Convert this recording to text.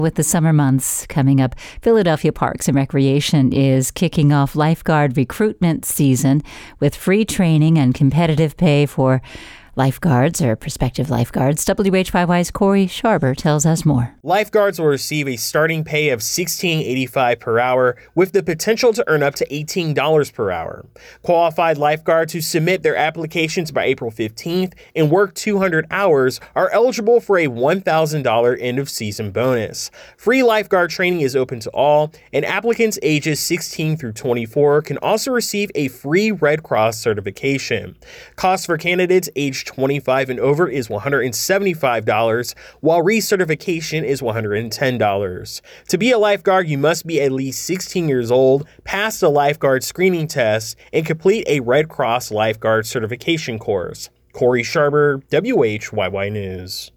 With the summer months coming up, Philadelphia Parks and Recreation is kicking off lifeguard recruitment season with free training and competitive pay for lifeguards or prospective lifeguards. WHYY's Corey Sharber tells us more. Lifeguards will receive a starting pay of $16.85 per hour with the potential to earn up to $18 per hour. Qualified lifeguards who submit their applications by April 15th and work 200 hours are eligible for a $1,000 end-of-season bonus. Free lifeguard training is open to all, and applicants ages 16 through 24 can also receive a free Red Cross certification. Cost for candidates aged 25 and over is $175, while recertification is $110. To be a lifeguard, you must be at least 16 years old, pass the lifeguard screening test, and complete a Red Cross lifeguard certification course. Corey Sharber, WHYY News.